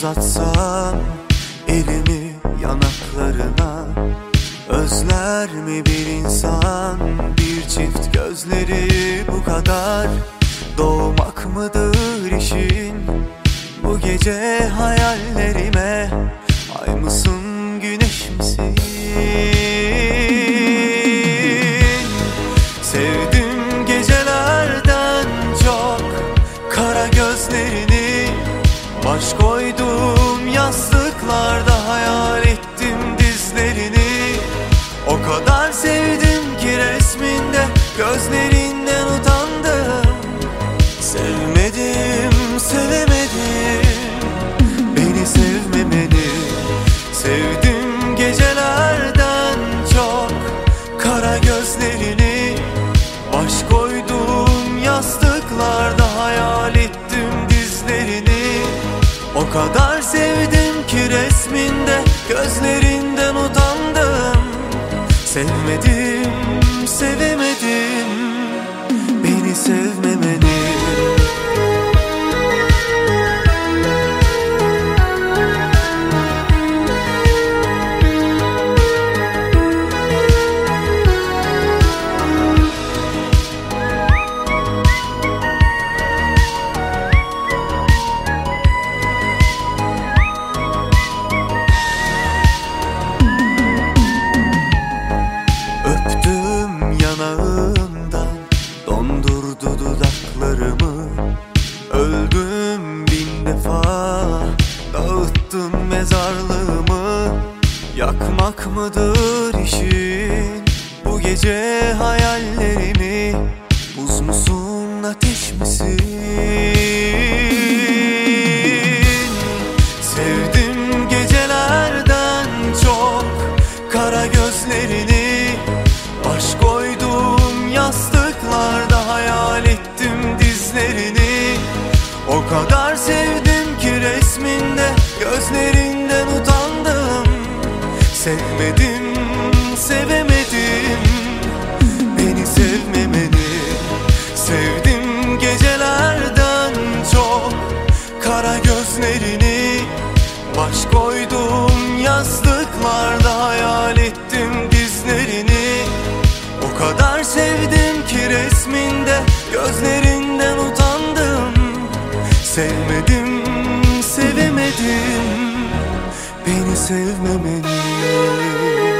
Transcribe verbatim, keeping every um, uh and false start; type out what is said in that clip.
uzatsam elimi yanaklarına, özler mi bir insan bir çift gözleri bu kadar? Doğmak mıdır işin? Bu gece hayallerime ay mısın güneş misin? Sevdim gecelerden çok kara gözlerini, baş koydum yastıklarda hayal ettim dizlerini. O kadar sevdim ki resminde gözlerinden utandım. Sevmedim, sevemedim beni sevmemeni. Sevdim gecelerden çok kara gözlerini, baş koydum yastıklarda hayal ettim dizlerini. O kadar sevdim ki resminde gözlerinden utandım. Sevmedim, sevemedim beni sevmemeni. Yanağından dondurdu dudaklarımı. Öldüm bin defa, dağıttın mezarlığımı. Yakmak mıdır işin? Bu gece hayallerimi buz musun, ateş misin? Sevdim gecelerden çok kara gözlerini, baş koydum yastıklarda hayal ettim dizlerini. O kadar sevdim ki resminde gözlerinden utandım. Sevmedim, sevemedim beni sevmemeni. Sevdim gecelerden çok kara gözlerini, baş koydum yastıklarda hayal ettim dizlerini. O kadar sevdim ki resminde gözlerinden utandım. Sevmedim, sevemedim beni sevmemeni.